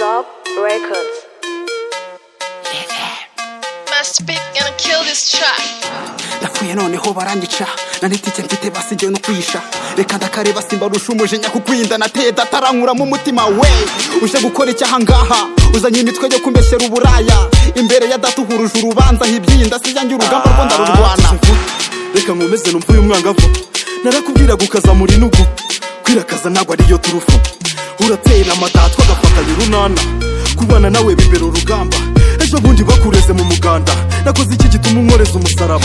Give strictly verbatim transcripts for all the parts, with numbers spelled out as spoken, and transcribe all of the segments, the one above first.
Top Records. Must be gonna kill this track. Napfuye noneho baranyica nanitike mfite basijye no kwisha reka ndakareba simba rusha umujinya kukwinda nateye datarankura mu mutima we uje gukora icyaha ngaha uzanye imitwe yo kumbeshyera uburaya imbere ya data uhuruje urubanza hibyinda siyanjye urugamba rwo ndarurwana reka nkomeze numva uyu mwangavu narakubwira gukaza muri nugu kwirakaza ntabwo ariyo turufu uratera amadatwa agafatanya urunana kubana nawe bibera urugamba ejo bundi bakureze mu muganda nakoze iki gituma unkoreza umusaraba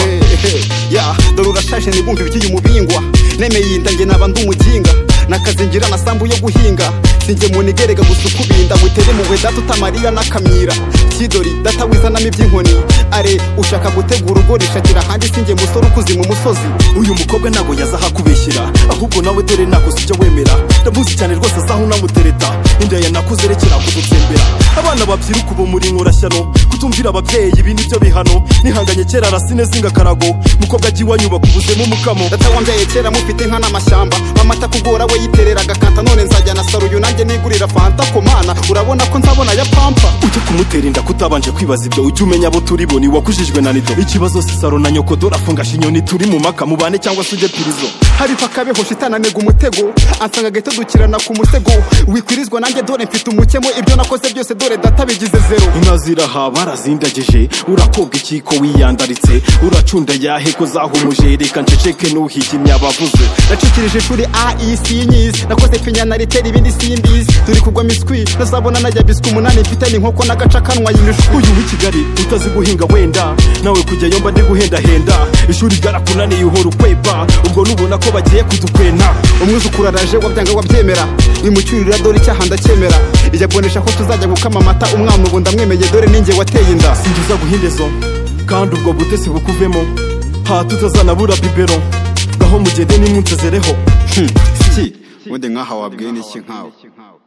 ya dore urashaje nibumva ibigiye umubingwa nemeye inda nge naba ndi umuginga nakazingira amasambu yo guhinga sinjye mu nigerega gusa ukubinda mutere muwe data utamarira n'akamyira kidori data wizanamo iby'inkoni are ushaka gutegura urugo rishakira ahandi sinjye musore ukuzi mu musozi uyu mukobwa ntabwo yaza hakubeshyira ahubwo nawe dore nakoze icyo wemera ndamuzi cyane rwose azaho unamutereta inda ya nakuze rekera kudutsembera abana babyiruka ubu muri nkorashyano kutumvira ababyeyi ibi nibyo bihano nihanganye kera arasine zinga karago mukobwa agiye wanyubaka ubuzemo umukamo data wambyaye kera mufite inka n'amashyamba mamata kugora we yiterera agakanta none nzajya na saruyu nanjye nigurira fanta komana urabona ko nzabona ya pampa ujye kumutera inda kutabanje kwibaza ibyo ujye umenya abo turi bo ni wakujijwe na nido ikibazo si saro na nyoko dore afungasha inyoni turi mu maka mubane cyangwa se ujye pirizo hari pakabeho shitananega umutego ansanga gahita dukirana ku musego wikwirizwa nanjye dore mfite umukemo ibyo nakoze byose dore data bigize zero inka ziraha barazindagije urakobwa ikiko wiyandaritse uracunda yahe ko zahumuje reka nceceke nuhigimya abavuze nacikirije ishuri a e c nyizi nakoze pinya na ritera ibindi simbizi turi kugwa miswi nazabona najya biswi umunani mfite n'inkoko n'agaca kanwa y'imishwi uyu w'i Kigali utazi guhinga wenda nawe kujyayo mba ndi guhendahenda ishuri ryarakunaniye uhora ukwepa ubwo nubona ko bagiye kudukwena umwuzukuru araje wabyanga wabyemera wimucyurira dore icyaha ndacyemera ijya bonesha ko tuzajya gukama amata umwana ubu ndamwemeye dore ninjye wateye inda singiza guhindezo kandi ubwo butesi bukuvemo ha tutazanabura bibero gaho mugende nimunsezereho si ubundi nkaha wabwiye n'iki nkawe